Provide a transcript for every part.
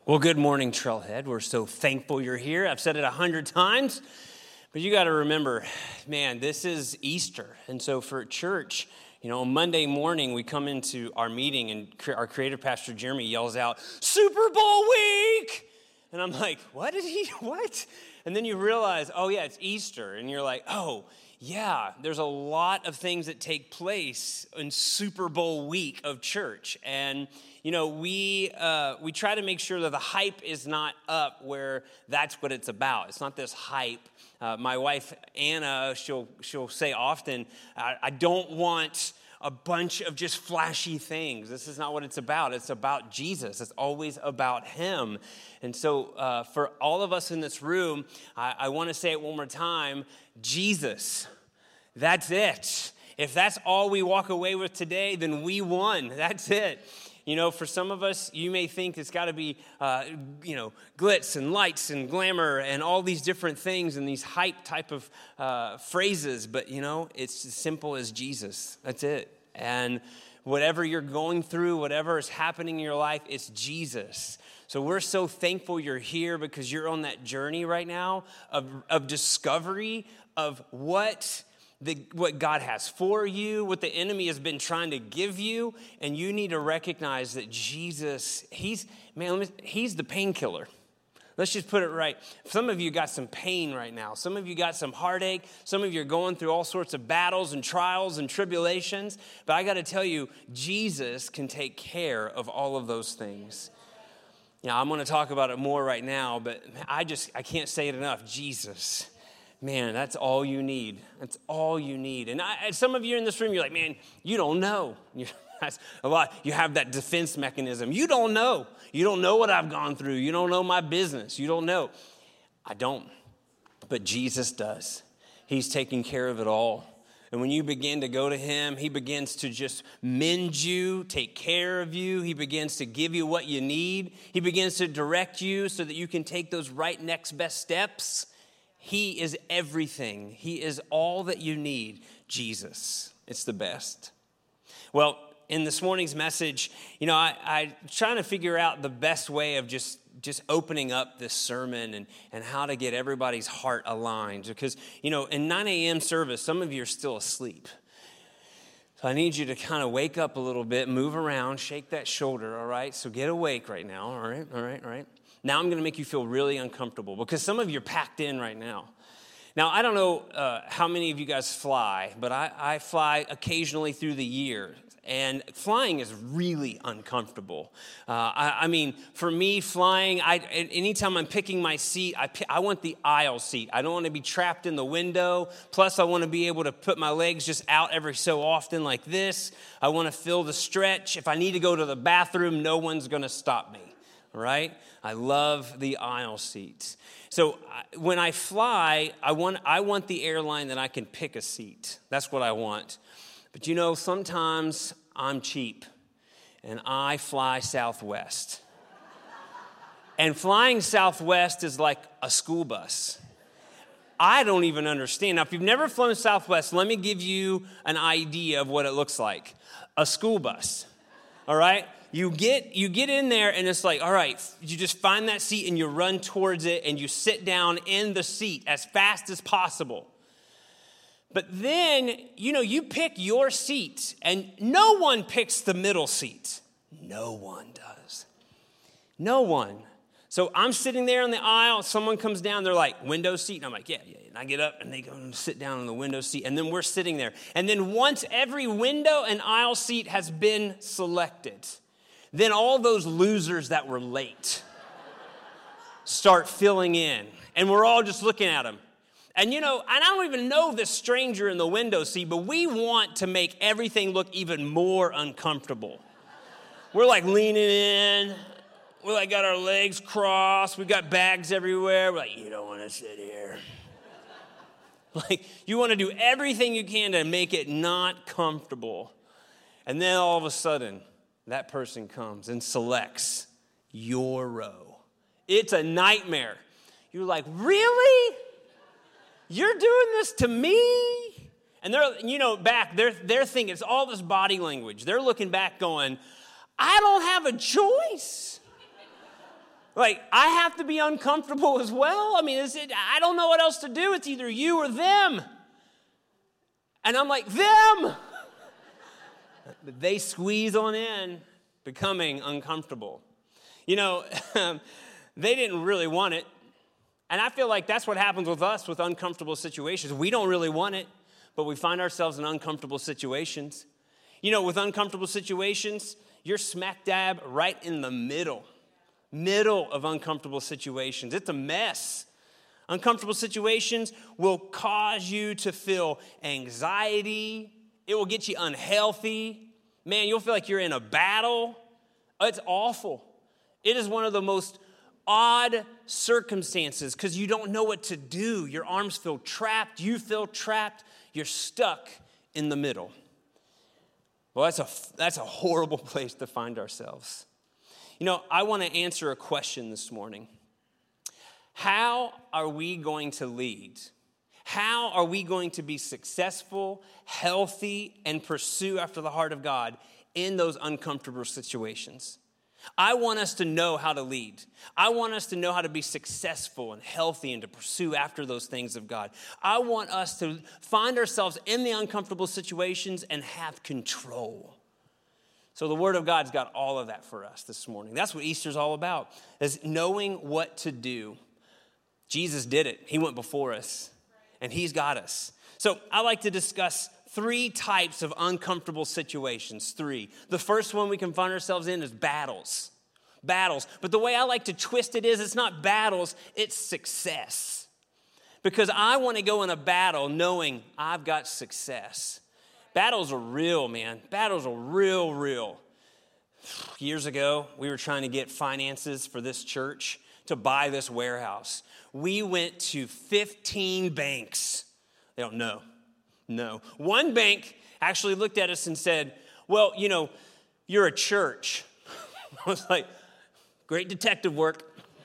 Well, good morning, Trailhead. We're so thankful you're here. I've said it 100 times, but you got to remember, man, this is Easter. And so for church, on Monday morning, we come into our meeting and our creative pastor, Jeremy, yells out, Super Bowl week! And I'm like, what? And then you realize, oh yeah, it's Easter. And you're like, oh yeah, there's a lot of things that take place in Super Bowl week of church. And we try to make sure that the hype is not up where that's what it's about. It's not this hype. My wife, Anna, she'll say often, I don't want a bunch of just flashy things. This is not what it's about. It's about Jesus. It's always about him. And so for all of us in this room, I want to say it one more time, Jesus. That's it. If that's all we walk away with today, then we won. That's it. For some of us, you may think it's got to be, glitz and lights and glamour and all these different things and these hype type of phrases. But, it's as simple as Jesus. That's it. And whatever you're going through, whatever is happening in your life, it's Jesus. So we're so thankful you're here because you're on that journey right now of discovery of what God has for you, what the enemy has been trying to give you, and you need to recognize that Jesus, he's the painkiller. Let's just put it right. Some of you got some pain right now. Some of you got some heartache. Some of you are going through all sorts of battles and trials and tribulations. But I got to tell you, Jesus can take care of all of those things. I'm going to talk about it more right now, but I can't say it enough. Jesus. Man, that's all you need. That's all you need. And some of you in this room, you're like, man, you don't know. That's a lot. You have that defense mechanism. You don't know. You don't know what I've gone through. You don't know my business. You don't know. I don't. But Jesus does. He's taking care of it all. And when you begin to go to him, he begins to just mend you, take care of you. He begins to give you what you need. He begins to direct you so that you can take those right next best steps. He is everything. He is all that you need. Jesus. It's the best. Well, in this morning's message, I'm trying to figure out the best way of just opening up this sermon and how to get everybody's heart aligned. Because, in 9 a.m. service, some of you are still asleep. So I need you to kind of wake up a little bit, move around, shake that shoulder, all right? So get awake right now, all right? Now I'm going to make you feel really uncomfortable because some of you are packed in right now. Now, I don't know how many of you guys fly, but I fly occasionally through the year. And flying is really uncomfortable. For me, flying, anytime I'm picking my seat, I want the aisle seat. I don't want to be trapped in the window. Plus, I want to be able to put my legs just out every so often like this. I want to feel the stretch. If I need to go to the bathroom, no one's going to stop me. Right? I love the aisle seats. So when I fly, I want the airline that I can pick a seat. That's what I want. But sometimes I'm cheap and I fly Southwest. And flying Southwest is like a school bus. I don't even understand. Now, if you've never flown Southwest, let me give you an idea of what it looks like. A school bus. All right? You get in there and it's like, all right, you just find that seat and you run towards it and you sit down in the seat as fast as possible. But then, you pick your seat and no one picks the middle seat. No one does. No one. So I'm sitting there on the aisle, someone comes down, they're like, window seat. And I'm like, yeah. And I get up and they go and sit down on the window seat. And then we're sitting there. And then once every window and aisle seat has been selected, then all those losers that were late start filling in. And we're all just looking at them. And and I don't even know this stranger in the window seat, but we want to make everything look even more uncomfortable. We're like leaning in. We're like got our legs crossed. We got bags everywhere. We're like, you don't want to sit here. Like, you want to do everything you can to make it not comfortable. And then all of a sudden, that person comes and selects your row. It's a nightmare. You're like, really? You're doing this to me? And they're, back, they're thinking, it's all this body language. They're looking back going, I don't have a choice. Like, I have to be uncomfortable as well. I mean, I don't know what else to do. It's either you or them. And I'm like, them! But they squeeze on in, becoming uncomfortable. You know, they didn't really want it. And I feel like that's what happens with us with uncomfortable situations. We don't really want it, but we find ourselves in uncomfortable situations. You know, with uncomfortable situations, you're smack dab right in the middle of uncomfortable situations. It's a mess. Uncomfortable situations will cause you to feel anxiety. It will get you unhealthy. Man, you'll feel like you're in a battle. It's awful. It is one of the most odd circumstances because you don't know what to do. Your arms feel trapped. You feel trapped. You're stuck in the middle. Well, that's a horrible place to find ourselves. You know, I want to answer a question this morning. How are we going to lead? How are we going to be successful, healthy, and pursue after the heart of God in those uncomfortable situations? I want us to know how to lead. I want us to know how to be successful and healthy and to pursue after those things of God. I want us to find ourselves in the uncomfortable situations and have control. So the Word of God's got all of that for us this morning. That's what Easter's all about, is knowing what to do. Jesus did it. He went before us, and He's got us. So I like to discuss 3 types of uncomfortable situations. 3. The first one we can find ourselves in is battles. Battles. But the way I like to twist it is it's not battles, it's success. Because I want to go in a battle knowing I've got success. Battles are real, man. Battles are real. Years ago, we were trying to get finances for this church to buy this warehouse. We went to 15 banks. They don't know. No. One bank actually looked at us and said, well, you know, you're a church. I was like, great detective work.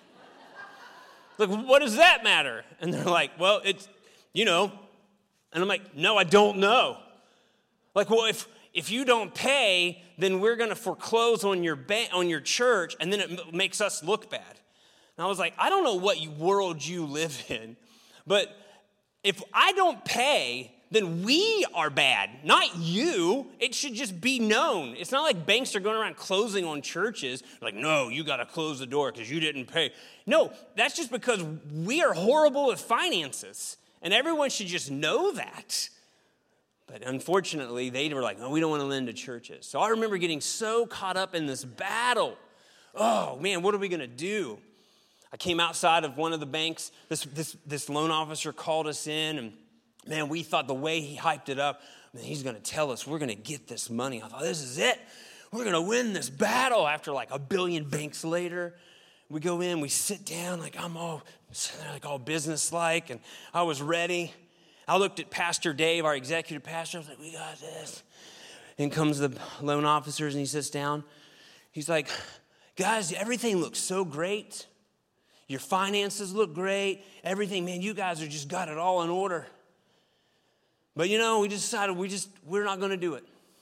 Like, what does that matter? And they're like, well, it's, you know. And I'm like, no, I don't know. Like, well, if you don't pay, then we're going to foreclose on your church, and then it makes us look bad. And I was like, I don't know what world you live in, but if I don't pay, then we are bad, not you. It should just be known. It's not like banks are going around closing on churches. Like, no, you got to close the door because you didn't pay. No, that's just because we are horrible with finances, and everyone should just know that. But unfortunately, they were like, no, we don't want to lend to churches. So I remember getting so caught up in this battle. Oh, man, what are we going to do? I came outside of one of the banks. This loan officer called us in, and man, we thought the way he hyped it up, man, he's going to tell us we're going to get this money. I thought, this is it. We're going to win this battle. After like a billion banks later, we go in, we sit down, like I'm all business-like, and I was ready. I looked at Pastor Dave, our executive pastor. I was like, we got this. In comes the loan officers, and he sits down. He's like, guys, everything looks so great. Your finances look great. Everything, man, you guys are just got it all in order. But, you know, we just decided we're not going to do it.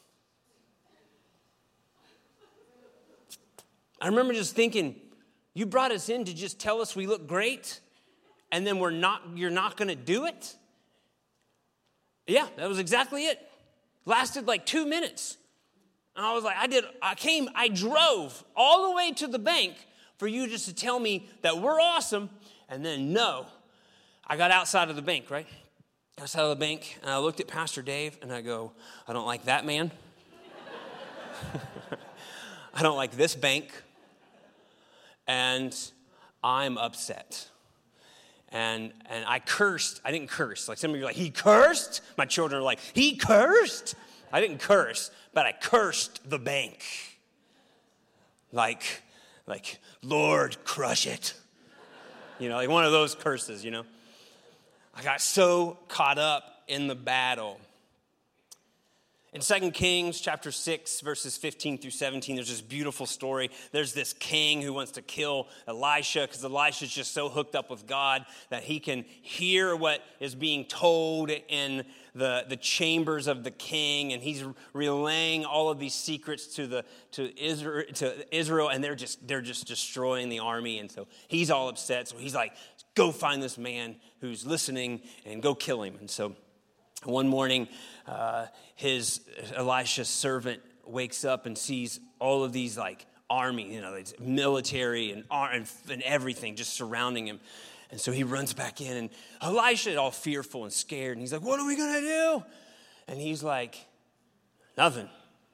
I remember just thinking, you brought us in to just tell us we look great, and then you're not going to do it? Yeah, that was exactly it. Lasted like 2 minutes. And I was like, I drove all the way to the bank for you just to tell me that we're awesome, and then no. I got outside of the bank, right? Outside of the bank, and I looked at Pastor Dave, and I go, I don't like that man. I don't like this bank. And I'm upset. And I cursed. I didn't curse. Like some of you are like, he cursed? My children are like, he cursed? I didn't curse, but I cursed the bank. Like, Lord, crush it. You know, like one of those curses, you know. I got so caught up in the battle. In 2 Kings chapter 6, verses 15 through 17, there's this beautiful story. There's this king who wants to kill Elisha because Elisha's just so hooked up with God that he can hear what is being told in the chambers of the king, and he's relaying all of these secrets to Israel, and they're just destroying the army, and so he's all upset. So he's like, go find this man who's listening and go kill him. And so one morning, Elisha's servant wakes up and sees all of these like army, it's military and everything just surrounding him. And so he runs back in, and Elisha all fearful and scared. And he's like, what are we going to do? And he's like, nothing.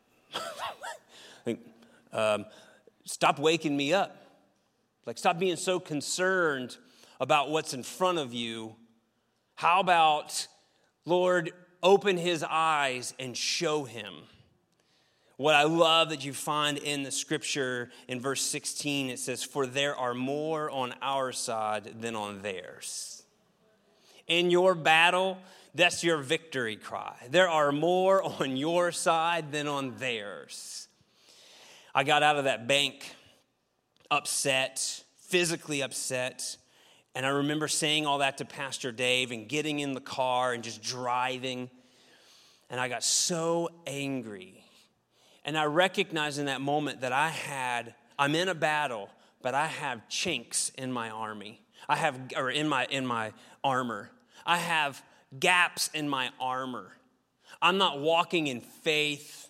Stop waking me up. Like, stop being so concerned about what's in front of you. How about, Lord, open his eyes and show him? What I love that you find in the scripture in verse 16, it says, for there are more on our side than on theirs. In your battle, that's your victory cry. There are more on your side than on theirs. I got out of that bank upset, physically upset. And I remember saying all that to Pastor Dave and getting in the car and just driving. And I got so angry. And I recognized in that moment that I'm in a battle, but I have chinks in my army. In my armor. I have gaps in my armor. I'm not walking in faith.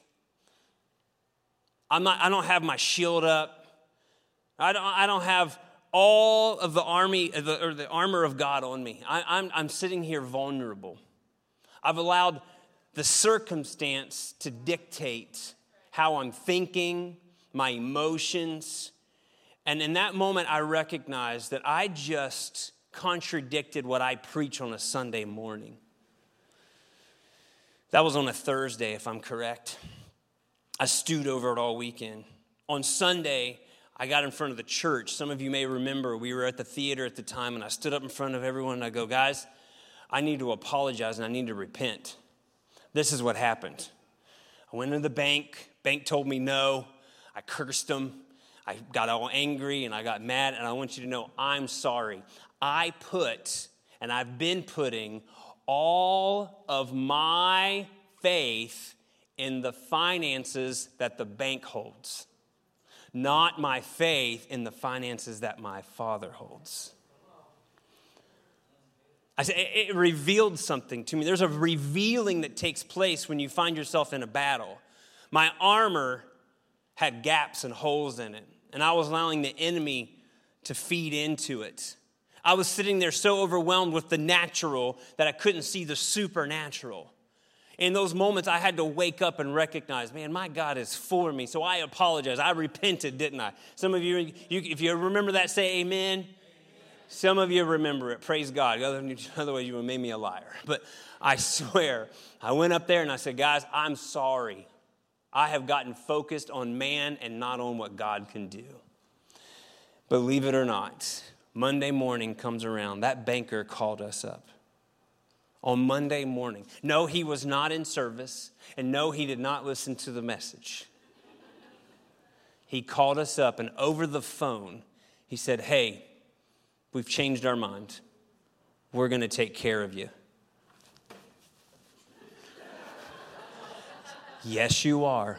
I don't have my shield up. I don't have all of the army or the armor of God on me. I'm sitting here vulnerable. I've allowed the circumstance to dictate how I'm thinking, my emotions. And in that moment, I recognized that I just contradicted what I preach on a Sunday morning. That was on a Thursday, if I'm correct. I stewed over it all weekend. On Sunday, I got in front of the church. Some of you may remember we were at the theater at the time, and I stood up in front of everyone, and I go, guys, I need to apologize, and I need to repent. This is what happened. I went into the bank. Bank told me no. I cursed them. I got all angry and I got mad. And I want you to know I'm sorry. I've been putting all of my faith in the finances that the bank holds, not my faith in the finances that my Father holds. I said it revealed something to me. There's a revealing that takes place when you find yourself in a battle. My armor had gaps and holes in it, and I was allowing the enemy to feed into it. I was sitting there so overwhelmed with the natural that I couldn't see the supernatural. In those moments, I had to wake up and recognize, man, my God is for me. So I apologize. I repented, didn't I? Some of you, if you remember that, say amen. Some of you remember it. Praise God. Otherwise, you would have made me a liar. But I swear, I went up there and I said, guys, I'm sorry. I have gotten focused on man and not on what God can do. Believe it or not, Monday morning comes around. That banker called us up. On Monday morning. No, he was not in service. And no, he did not listen to the message. He called us up, and over the phone, he said, hey, we've changed our mind. We're going to take care of you. Yes, you are.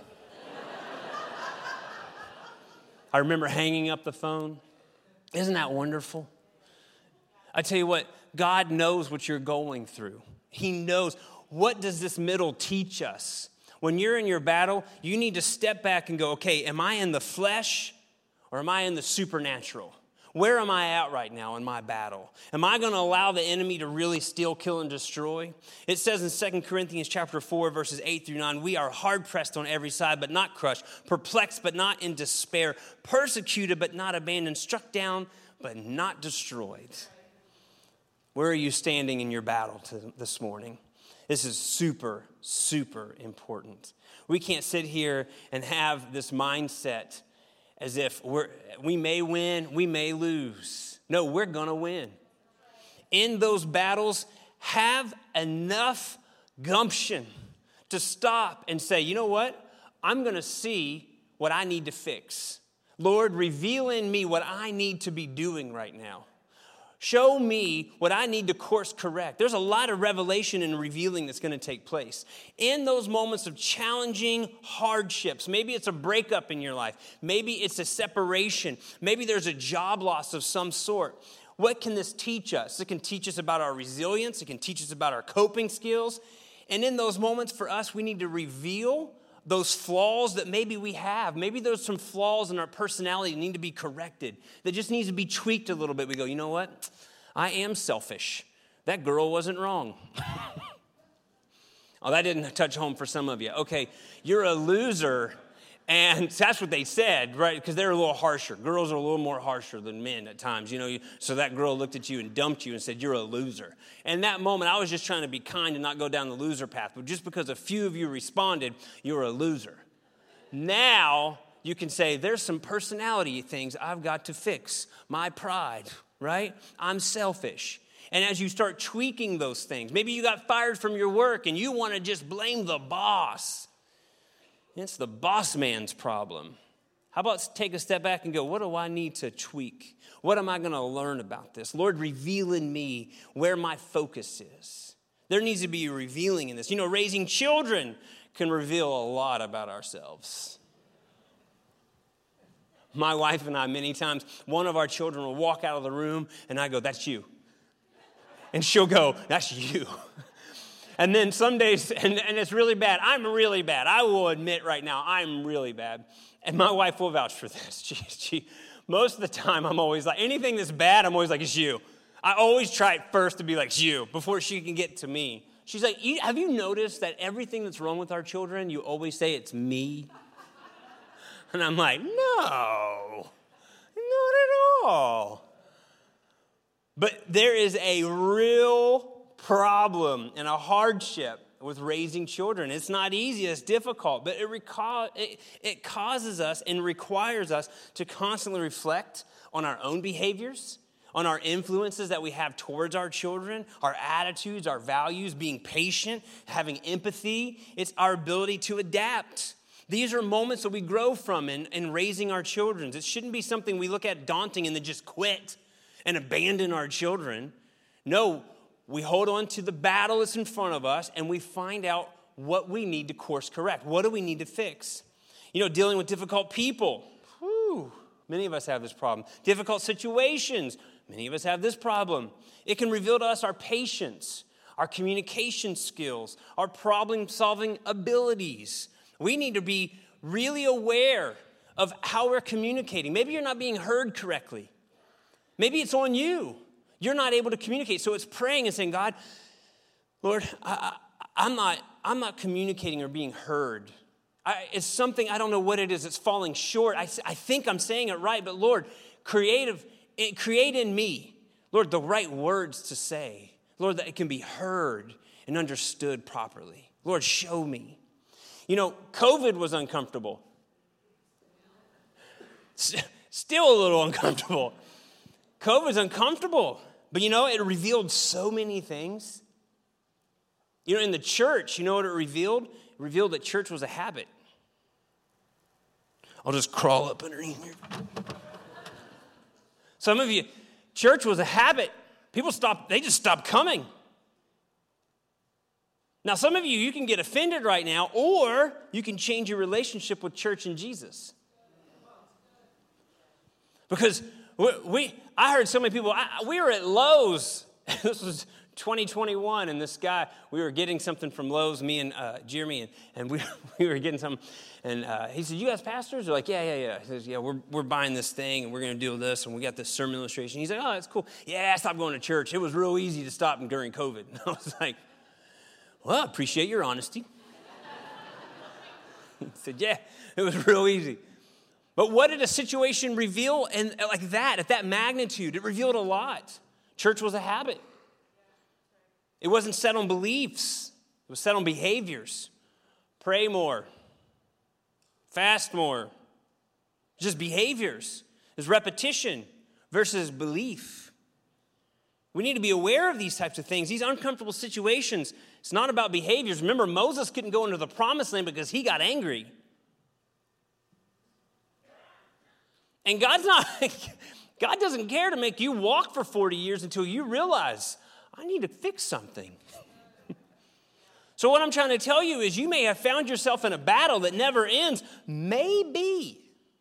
I remember hanging up the phone. Isn't that wonderful? I tell you what, God knows what you're going through. He knows. What does this middle teach us? When you're in your battle, you need to step back and go, okay, am I in the flesh or am I in the supernatural? Where am I at right now in my battle? Am I going to allow the enemy to really steal, kill, and destroy? It says in 2 Corinthians chapter 4, verses 8 through 9, we are hard-pressed on every side, but not crushed, perplexed, but not in despair, persecuted, but not abandoned, struck down, but not destroyed. Where are you standing in your battle this morning? This is super, super important. We can't sit here and have this mindset as if we may win, we may lose. No, we're going to win. In those battles, have enough gumption to stop and say, you know what? I'm going to see what I need to fix. Lord, reveal in me what I need to be doing right now. Show me what I need to course correct. There's a lot of revelation and revealing that's going to take place. In those moments of challenging hardships, maybe it's a breakup in your life. Maybe it's a separation. Maybe there's a job loss of some sort. What can this teach us? It can teach us about our resilience. It can teach us about our coping skills. And in those moments for us, we need to reveal those flaws that maybe we have. Maybe there's some flaws in our personality that need to be corrected, that just needs to be tweaked a little bit. We go, you know what? I am selfish. That girl wasn't wrong. Oh, that didn't touch home for some of you. Okay, you're a loser. And that's what they said, right? Because they're a little harsher. Girls are a little more harsher than men at times. So that girl looked at you and dumped you and said, you're a loser. And in that moment, I was just trying to be kind and not go down the loser path. But just because a few of you responded, you're a loser. Now, you can say, there's some personality things I've got to fix. My pride, right? I'm selfish. And as you start tweaking those things, maybe you got fired from your work and you want to just blame the boss. It's the boss man's problem. How about take a step back and go, what do I need to tweak? What am I going to learn about this? Lord, reveal in me where my focus is. There needs to be revealing in this. Raising children can reveal a lot about ourselves. My wife and I, many times, one of our children will walk out of the room and I go, that's you. And she'll go, that's you. And then some days, and it's really bad. I'm really bad. I will admit right now, I'm really bad. And my wife will vouch for this. She most of the time, I'm always like, anything that's bad, I'm always like, it's you. I always try it first to be like, it's you, before she can get to me. She's like, have you noticed that everything that's wrong with our children, you always say it's me? And I'm like, no, not at all. But there is a real problem and a hardship with raising children. It's not easy, it's difficult, but it causes us and requires us to constantly reflect on our own behaviors, on our influences that we have towards our children, our attitudes, our values, being patient, having empathy. It's our ability to adapt. These are moments that we grow from in raising our children. It shouldn't be something we look at daunting and then just quit and abandon our children. No, we hold on to the battle that's in front of us and we find out what we need to course correct. What do we need to fix? Dealing with difficult people. Many of us have this problem. Difficult situations. Many of us have this problem. It can reveal to us our patience, our communication skills, our problem-solving abilities. We need to be really aware of how we're communicating. Maybe you're not being heard correctly. Maybe it's on you. You're not able to communicate. So it's praying and saying, God, Lord, I'm not communicating or being heard. It's something, I don't know what it is. It's falling short. I think I'm saying it right, but Lord, create in me, Lord, the right words to say. Lord, that it can be heard and understood properly. Lord, show me. COVID was uncomfortable. Still a little uncomfortable. COVID's uncomfortable. But it revealed so many things. In the church, you know what it revealed? It revealed that church was a habit. I'll just crawl up underneath here. Some of you, church was a habit. People just stopped coming. Now, some of you can get offended right now, or you can change your relationship with church and Jesus. Because I heard so many people, we were at Lowe's. This was 2021, and this guy, we were getting something from Lowe's, me and Jeremy, and we were getting something. And he said, you guys pastors? We're like, yeah. He says, yeah, we're buying this thing, and we're going to do this, and we got this sermon illustration. He's like, oh, that's cool. Yeah, I stopped going to church. It was real easy to stop during COVID. And I was like, well, I appreciate your honesty. He said, yeah, it was real easy. But what did a situation reveal like that, at that magnitude? It revealed a lot. Church was a habit. It wasn't set on beliefs. It was set on behaviors. Pray more. Fast more. Just behaviors. There's repetition versus belief. We need to be aware of these types of things. These uncomfortable situations It's not about behaviors. Remember, Moses couldn't go into the promised land because he got angry. And God doesn't care to make you walk for 40 years until you realize, I need to fix something. So what I'm trying to tell you is you may have found yourself in a battle that never ends. Maybe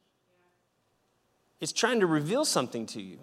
it's trying to reveal something to you.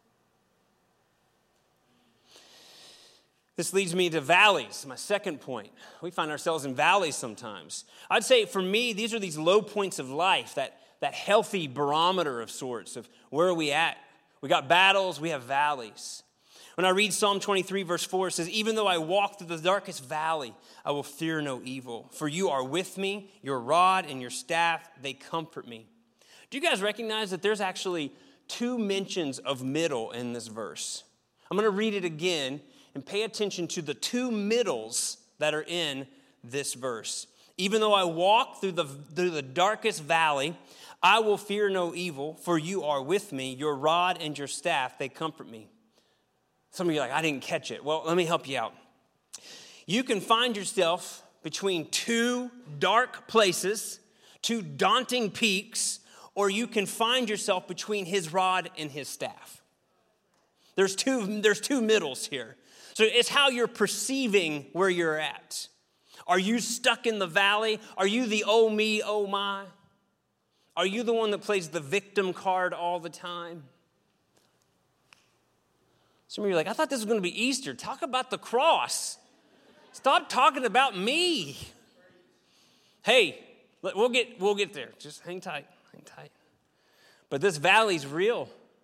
This leads me to valleys, my second point. We find ourselves in valleys sometimes. I'd say for me, these are these low points of life, that healthy barometer of sorts of where are we at? We got battles, we have valleys. When I read Psalm 23, verse 4, it says, even though I walk through the darkest valley, I will fear no evil. For you are with me, your rod and your staff, they comfort me. Do you guys recognize that there's actually 2 mentions of middle in this verse? I'm going to read it again and pay attention to the 2 middles that are in this verse. Even though I walk through the darkest valley, I will fear no evil, for you are with me, your rod and your staff, they comfort me. Some of you are like, I didn't catch it. Well, let me help you out. You can find yourself between 2 dark places, 2 daunting peaks, or you can find yourself between his rod and his staff. There's two middles here. So it's how you're perceiving where you're at. Are you stuck in the valley? Are you the oh me, oh my? Are you the one that plays the victim card all the time? Some of you are like, I thought this was going to be Easter. Talk about the cross. Stop talking about me. Hey, we'll get there. Just hang tight. But this valley's real.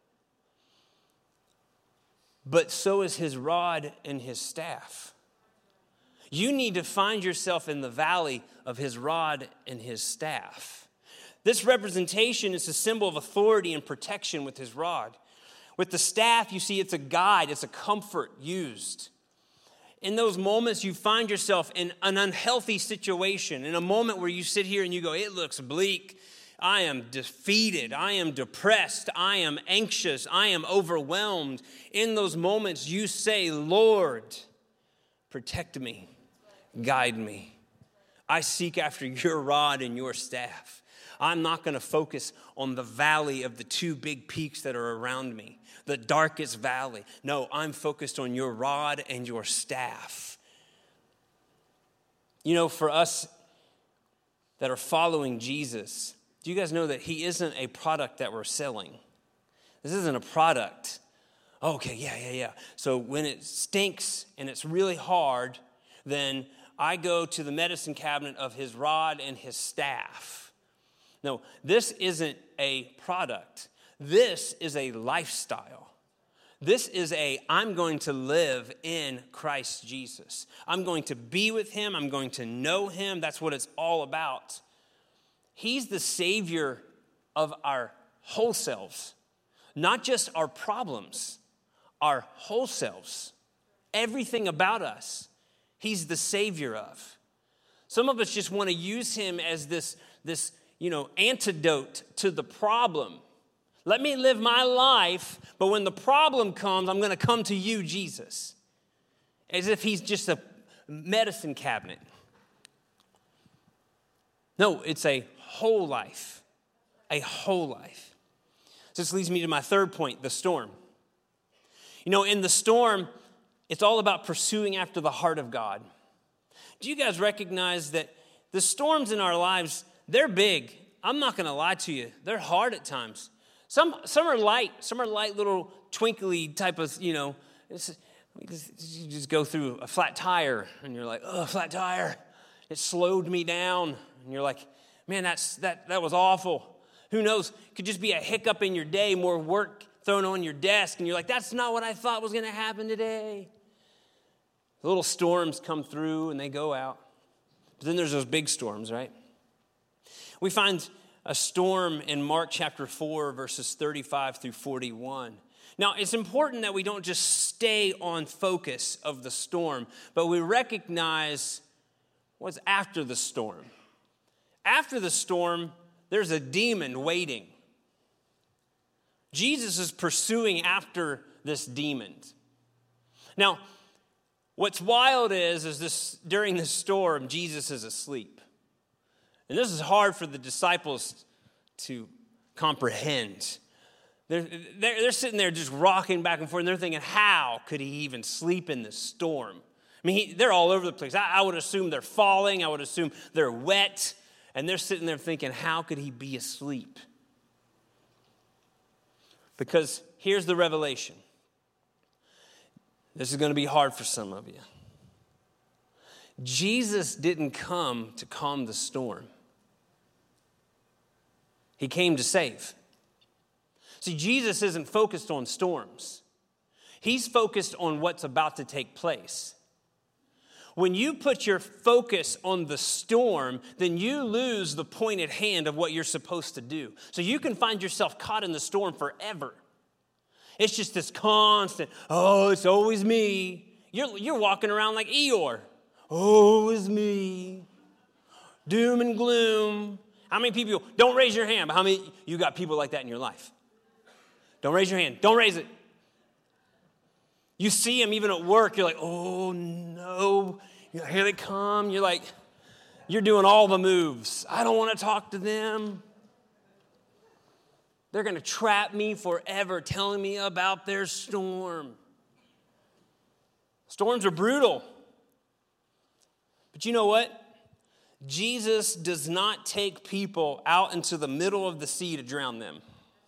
But so is his rod and his staff. You need to find yourself in the valley of his rod and his staff. This representation is a symbol of authority and protection with his rod. With the staff, you see, it's a guide, it's a comfort used. In those moments, you find yourself in an unhealthy situation, in a moment where you sit here and you go, it looks bleak. I am defeated. I am depressed. I am anxious. I am overwhelmed. In those moments, you say, Lord, protect me, guide me. I seek after your rod and your staff. I'm not going to focus on the valley of the 2 big peaks that are around me, the darkest valley. No, I'm focused on your rod and your staff. You know, for us that are following Jesus, do you guys know that he isn't a product that we're selling? This isn't a product. Okay, yeah. So when it stinks and it's really hard, then I go to the medicine cabinet of his rod and his staff. No, this isn't a product. This is a lifestyle. This is I'm going to live in Christ Jesus. I'm going to be with him. I'm going to know him. That's what it's all about. He's the Savior of our whole selves, not just our problems, our whole selves. Everything about us, he's the Savior of. Some of us just want to use him as this antidote to the problem. Let me live my life, but when the problem comes, I'm going to come to you, Jesus. As if he's just a medicine cabinet. No, it's a whole life. A whole life. This leads me to my third point, the storm. You know, in the storm, it's all about pursuing after the heart of God. Do you guys recognize that the storms in our lives, they're big. I'm not going to lie to you. They're hard at times. Some are light. Some are light little twinkly type of, you just go through a flat tire and you're like, oh, flat tire. It slowed me down. And you're like, man, that was awful. Who knows? It could just be a hiccup in your day, more work thrown on your desk. And you're like, that's not what I thought was going to happen today. The little storms come through and they go out. But then there's those big storms, right? We find a storm in Mark chapter 4, verses 35 through 41. Now, it's important that we don't just stay on focus of the storm, but we recognize what's after the storm. After the storm, there's a demon waiting. Jesus is pursuing after this demon. Now, What's wild is this during this storm, Jesus is asleep. And this is hard for the disciples to comprehend. They're sitting there just rocking back and forth, and they're thinking, how could he even sleep in this storm? I mean, they're all over the place. I would assume they're falling. I would assume they're wet. And they're sitting there thinking, how could he be asleep? Because here's the revelation. This is going to be hard for some of you. Jesus didn't come to calm the storm. He came to save. See, Jesus isn't focused on storms. He's focused on what's about to take place. When you put your focus on the storm, then you lose the point at hand of what you're supposed to do. So you can find yourself caught in the storm forever. It's just this constant, oh, it's always me. You're walking around like Eeyore. Oh, it's me. Doom and gloom. How many people, don't raise your hand, but how many, you got people like that in your life? Don't raise your hand. Don't raise it. You see them even at work. You're like, oh, no. Here they come. You're like, you're doing all the moves. I don't want to talk to them. They're going to trap me forever telling me about their storm. Storms are brutal. But you know what? Jesus does not take people out into the middle of the sea to drown them.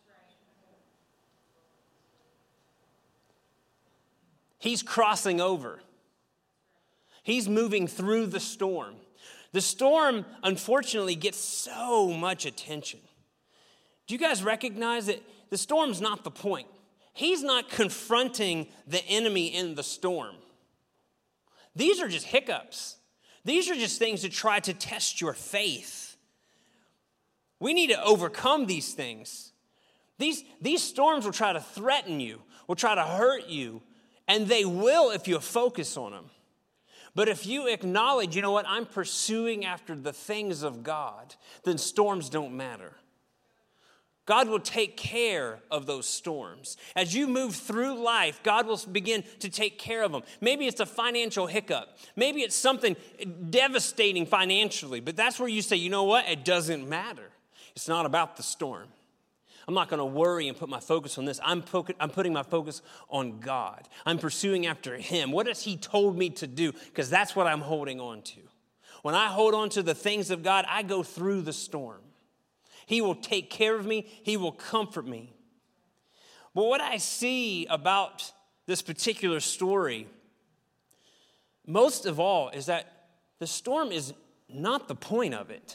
He's crossing over. He's moving through the storm. The storm, unfortunately, gets so much attention. Do you guys recognize that the storm's not the point? He's not confronting the enemy in the storm. These are just hiccups. These are just things to try to test your faith. We need to overcome these things. These storms will try to threaten you, will try to hurt you, and they will if you focus on them. But if you acknowledge, you know what, I'm pursuing after the things of God, then storms don't matter. God will take care of those storms. As you move through life, God will begin to take care of them. Maybe it's a financial hiccup. Maybe it's something devastating financially. But that's where you say, you know what? It doesn't matter. It's not about the storm. I'm not going to worry and put my focus on this. I'm putting my focus on God. I'm pursuing after Him. What has He told me to do? Because that's what I'm holding on to. When I hold on to the things of God, I go through the storm. He will take care of me. He will comfort me. But what I see about this particular story, most of all, is that the storm is not the point of it.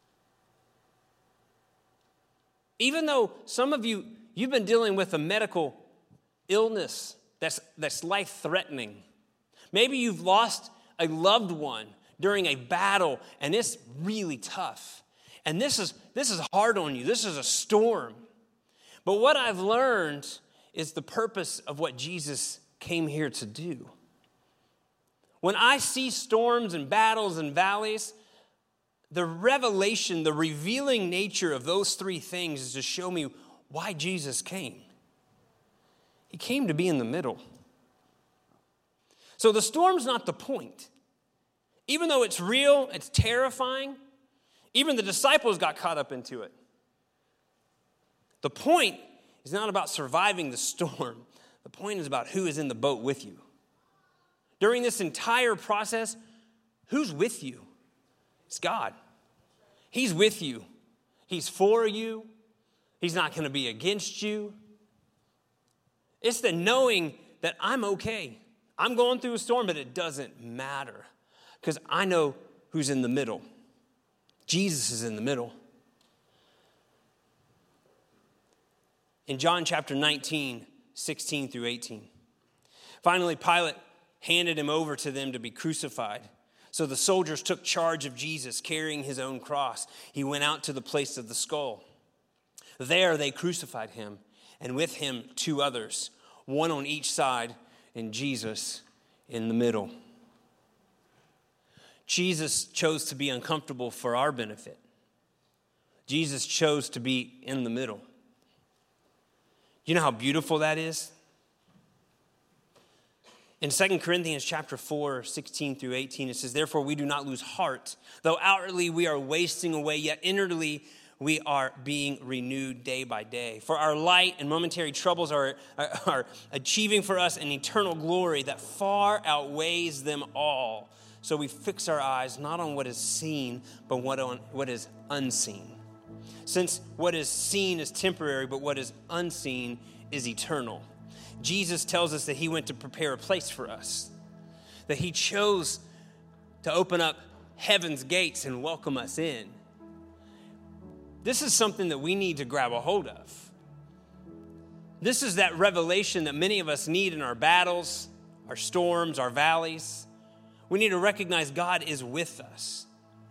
Even though some of you've been dealing with a medical illness that's life-threatening. Maybe you've lost a loved one during a battle, and it's really tough. And this is hard on you. This is a storm. But what I've learned is the purpose of what Jesus came here to do. When I see storms and battles and valleys, the revelation, the revealing nature of those three things is to show me why Jesus came. He came to be in the middle. So the storm's not the point. Even though it's real, it's terrifying, even the disciples got caught up into it. The point is not about surviving the storm. The point is about who is in the boat with you. During this entire process, who's with you? It's God. He's with you. He's for you. He's not going to be against you. It's the knowing that I'm okay. I'm going through a storm, but it doesn't matter because I know who's in the middle. Jesus is in the middle. In John chapter 19, 16 through 18. Finally, Pilate handed him over to them to be crucified. So the soldiers took charge of Jesus, carrying his own cross. He went out to the place of the skull. There they crucified him, and with him 2 others, one on each side, and Jesus in the middle. Jesus chose to be uncomfortable for our benefit. Jesus chose to be in the middle. You know how beautiful that is? In 2 Corinthians chapter 4, 16 through 18, it says, "Therefore we do not lose heart. Though outwardly we are wasting away, yet inwardly we are being renewed day by day. For our light and momentary troubles are achieving for us an eternal glory that far outweighs them all. So we fix our eyes not on what is seen, but on what is unseen. Since what is seen is temporary, but what is unseen is eternal." Jesus tells us that he went to prepare a place for us, that he chose to open up heaven's gates and welcome us in. This is something that we need to grab a hold of. This is that revelation that many of us need in our battles, our storms, our valleys. We need to recognize God is with us.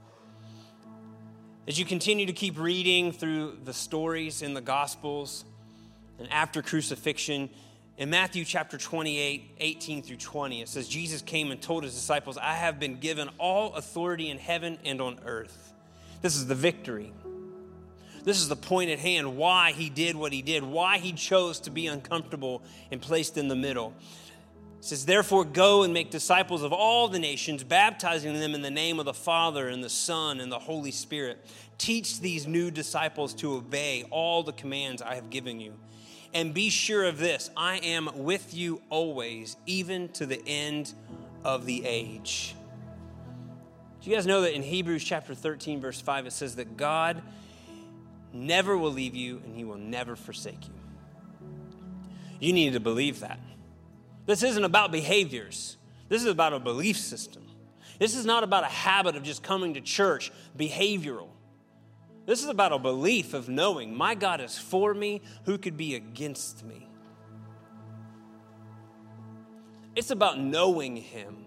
As you continue to keep reading through the stories in the Gospels and after crucifixion, in Matthew chapter 28, 18 through 20, it says, Jesus came and told his disciples, "I have been given all authority in heaven and on earth." This is the victory. This is the point at hand, why he did what he did, why he chose to be uncomfortable and placed in the middle. It says, "Therefore go and make disciples of all the nations, baptizing them in the name of the Father and the Son and the Holy Spirit. Teach these new disciples to obey all the commands I have given you. And be sure of this, I am with you always, even to the end of the age." Do you guys know that in Hebrews chapter 13, verse 5, it says that God never will leave you and he will never forsake you? You need to believe that. This isn't about behaviors. This is about a belief system. This is not about a habit of just coming to church, behavioral. This is about a belief of knowing my God is for me, who could be against me? It's about knowing him.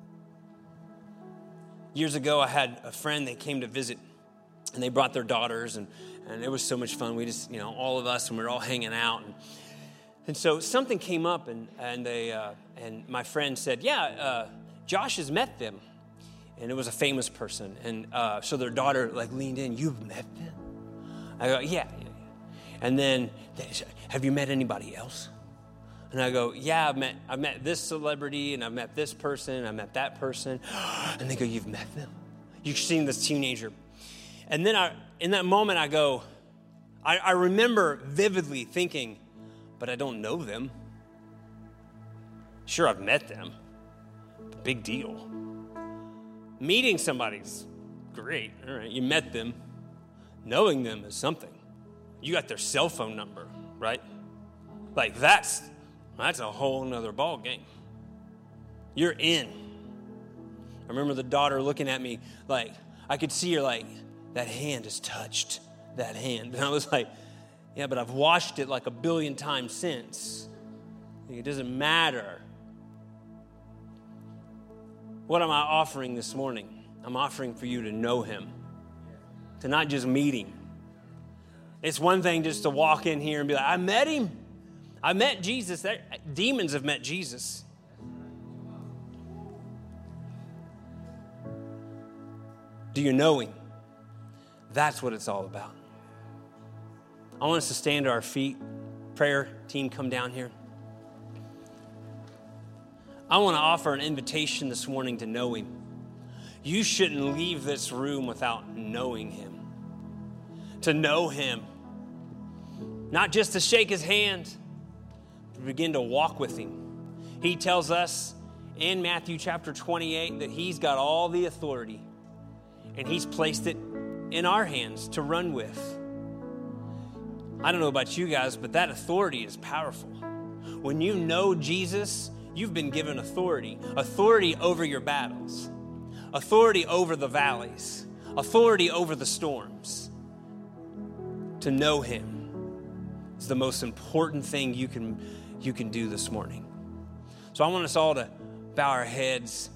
Years ago, I had a friend that came to visit, and they brought their daughters, and it was so much fun. We just, all of us, and we were all hanging out. And so something came up, and my friend said, Josh has met them. And it was a famous person. And so their daughter leaned in, "You've met them?" I go, yeah. And then they said, "Have you met anybody else?" And I go, "Yeah, I've met this celebrity, and I've met this person, I've met that person." And they go, "You've met them? You've seen this teenager?" And then in that moment, I go, I remember vividly thinking, but I don't know them. Sure, I've met them. Big deal. Meeting somebody's great. All right, you met them. Knowing them is something. You got their cell phone number, right? That's a whole nother ball game. You're in. I remember the daughter looking at me I could see her that hand has touched that hand. And I was like, yeah, but I've watched it 1 billion times since. It doesn't matter. What am I offering this morning? I'm offering for you to know him, to not just meet him. It's one thing just to walk in here and be like, I met him. I met Jesus. Demons have met Jesus. Do you know him? That's what it's all about. I want us to stand to our feet. Prayer team, come down here. I want to offer an invitation this morning to know him. You shouldn't leave this room without knowing him. To know him. Not just to shake his hand, but begin to walk with him. He tells us in Matthew chapter 28 that he's got all the authority, and he's placed it in our hands to run with. I don't know about you guys, but that authority is powerful. When you know Jesus, you've been given authority. Authority over your battles. Authority over the valleys. Authority over the storms. To know him is the most important thing you can do this morning. So I want us all to bow our heads.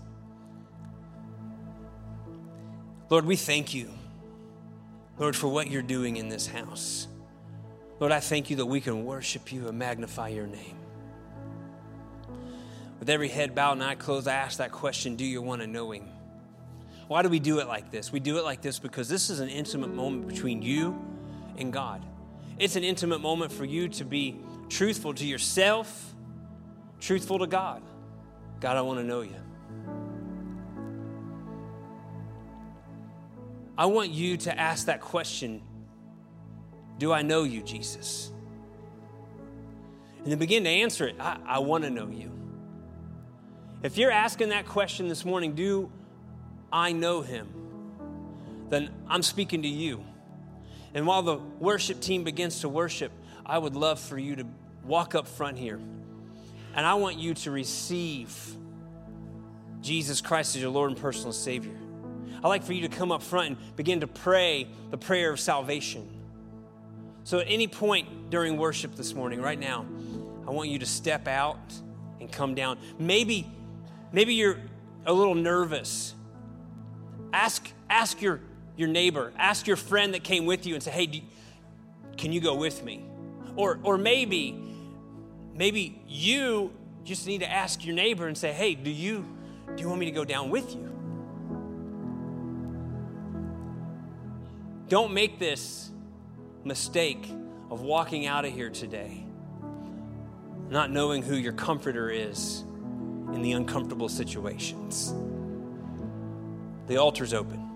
Lord, we thank you, Lord, for what you're doing in this house. Lord, I thank you that we can worship you and magnify your name. With every head bowed and eye closed, I ask that question, do you want to know him? Why do we do it like this? We do it like this because this is an intimate moment between you and God. It's an intimate moment for you to be truthful to yourself, truthful to God. God, I want to know you. I want you to ask that question, do I know you, Jesus? And then begin to answer it, I want to know you. If you're asking that question this morning, do I know him? Then I'm speaking to you. And while the worship team begins to worship, I would love for you to walk up front here. And I want you to receive Jesus Christ as your Lord and personal Savior. I'd like for you to come up front and begin to pray the prayer of salvation. So at any point during worship this morning, right now, I want you to step out and come down. Maybe you're a little nervous. Ask your neighbor, ask your friend that came with you and say, hey, can you go with me? Or maybe you just need to ask your neighbor and say, hey, do you want me to go down with you? Don't make this mistake of walking out of here today not knowing who your comforter is in the uncomfortable situations. The altar's open.